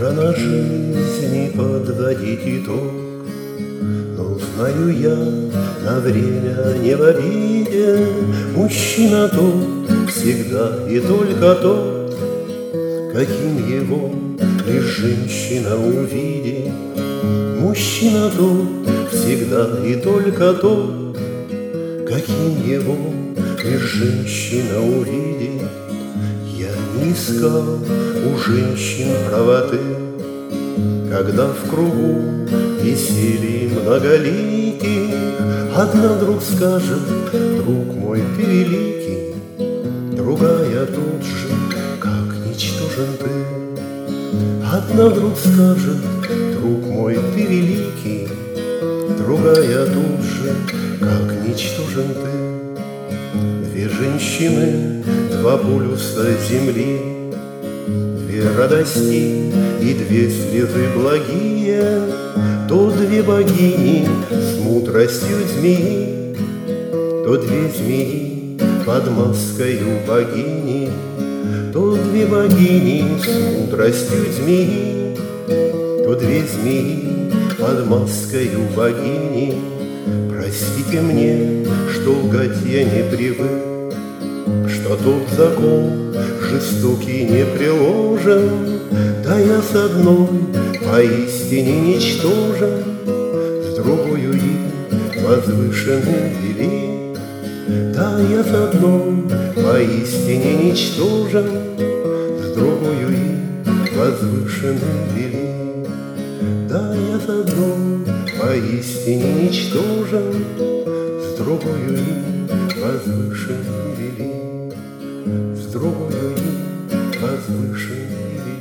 Рано жизни подводить итог, но знаю я, на время не в обиде. Мужчина тот, всегда и только тот, каким его лишь женщина увидит. Мужчина тот, всегда и только тот, каким его лишь женщина увидит. Я не искал у женщин правоты, когда в кругу веселье многоликих. Одна вдруг скажет: друг мой, ты великий, другая тут же: как ничтожен ты. Одна вдруг скажет: друг мой, ты великий, другая тут же: как ничтожен ты. Две женщины, два полюса земли, две радости и две слезы благие, то две богини с мудростью змеи, то две змеи под маскою богини, то две богини с мудростью змеи, то две змеи под маскою богини. Простите мне, что лгать я не привык, что тот закон жестокий не приложен. Да я с одной поистине ничтожен, с другою и возвышенный велик. Да я с одной поистине ничтожен, с другою и возвышенный велик. Да я с одной поистине ничтожен, с другою и возвышенный велик, с другою и возвышенный велик.